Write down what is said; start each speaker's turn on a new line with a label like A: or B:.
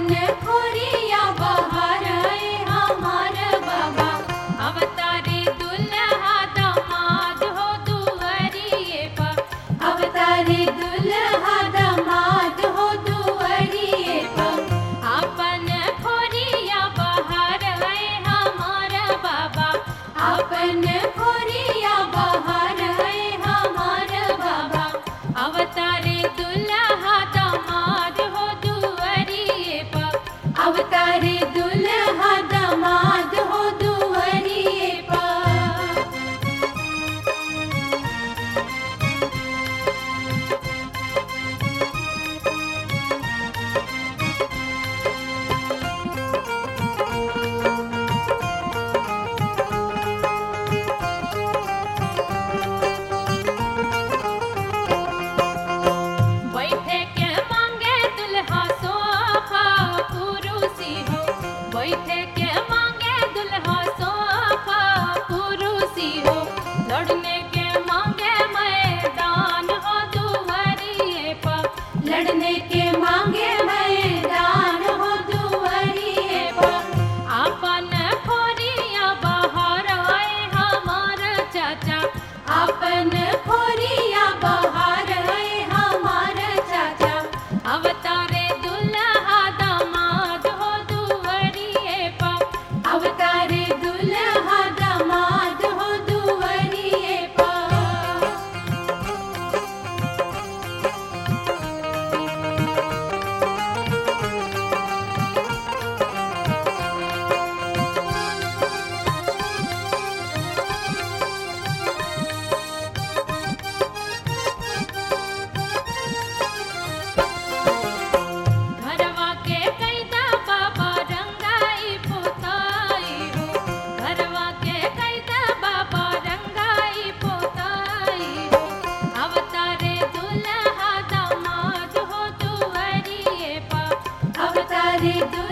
A: अपन खोरिया बहार हमार बाबा। अवतारे दुल्हा दामाद हो दुआरिये पर। अवतारे दुल्हा दामाद हो दुआरिये पर। अपन खोरिया बहार हमार बाबा। अपन खोरिया बहार हमार बाबा। अवतारे दुल्हा दामाद हो दुआरिये पर। अवतारे दुल्हा दामाद हो दुआरिये पर। बैठे के मांगे दुल्हा सोफा कुरुसी हो। बैठे के मांगे दुल्हा सोफा कुरुसी हो। लड़ने के मांगे मैदान हो दुआरिये पर। लड़ने के मांगे मैदान हो दुआरिये पर। अपन खोरिया बहार हमार चाचा। अपन खोरिया बहार हमार चाचा। अवतारे दुल्हा दामाद हो दुआरिये पर। अवतारे दुल्हा दामाद हो दुआरिये पर। घरवा के कैदा बाबा रंगाई पोताई हो। घरवा के कैदा बाबा रंगाई पोताई हो। अवतारे दुल्हा दामाद हो दुआरिये पर। अवतारे